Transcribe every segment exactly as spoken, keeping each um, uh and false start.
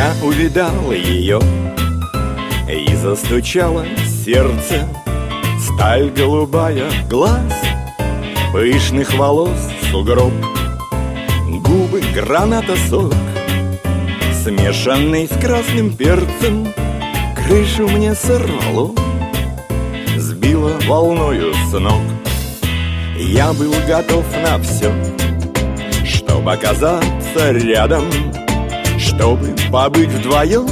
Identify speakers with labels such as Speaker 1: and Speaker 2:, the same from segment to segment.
Speaker 1: Я увидал ее, и застучало сердце. Сталь голубая глаз, пышных волос сугроб, губы граната сок, смешанный с красным перцем. Крышу мне сорвало, сбило волною с ног. Я был готов на все, чтобы оказаться рядом, чтобы побыть вдвоем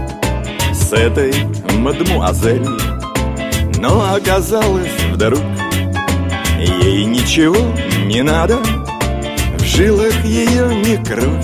Speaker 1: с этой мадемуазель. Но оказалось вдруг, ей ничего не надо. В жилах ее не кровь,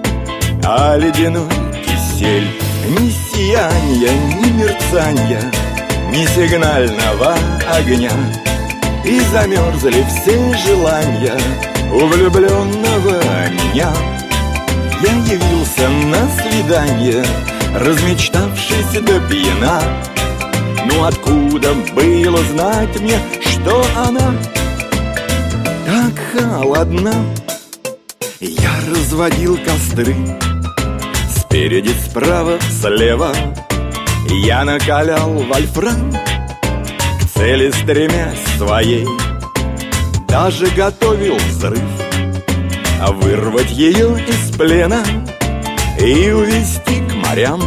Speaker 1: а ледяной кисель. Ни сиянья, ни мерцанья, ни сигнального огня. И замерзли все желания у влюбленного меня. Я явился на свидание, размечтавшись до пьяна. Ну откуда было знать мне, что она так холодна? Я разводил костры спереди, справа, слева. Я накалял вольфрам, к цели стремясь своей. Даже готовил взрыв, а вырвать ее из плена и увезти к морям.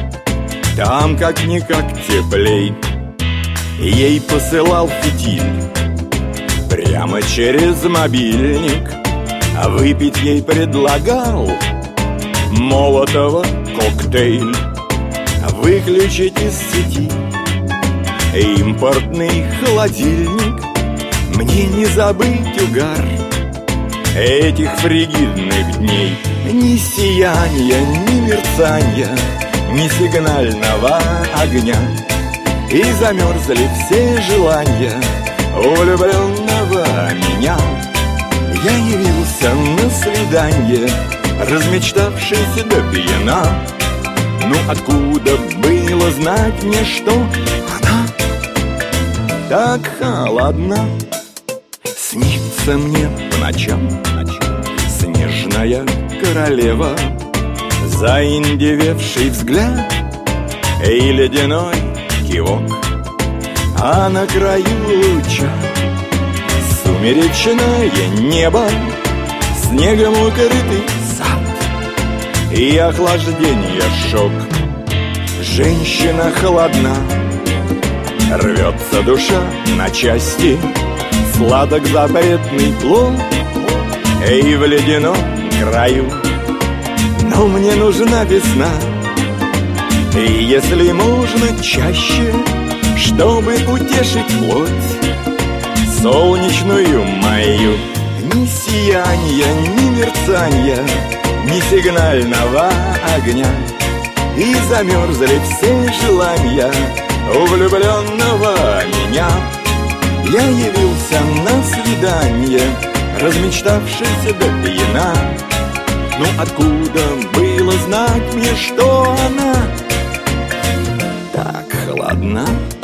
Speaker 1: Там как-никак теплей. Ей посылал фитиль прямо через мобильник, а выпить ей предлагал Молотова коктейль. Выключить из сети импортный холодильник. Мне не забыть угар этих фригидных дней. Ни сияния, ни мерцанья, ни сигнального огня. И замерзли все желания у влюбленного меня. Я явился на свидание, размечтавшись до пьяна. Ну откуда было знать мне, что она так холодна? Снится мне по ночам снежная королева, заиндевевший взгляд и ледяной кивок. А на краю луча сумеречное небо, снегом укрытый сад и охлаждение шок. Женщина холодна, рвется душа на части, сладок запретный плод и в ледяном краю. Но мне нужна весна, и если можно чаще, чтобы утешить плоть солнечную мою. Ни сияния, ни мерцанья, ни сигнального огня. И замерзли все желания у влюбленного меня. Я явился на свидание, размечтавшись до пьяна. Ну откуда было знать мне, что она так холодна?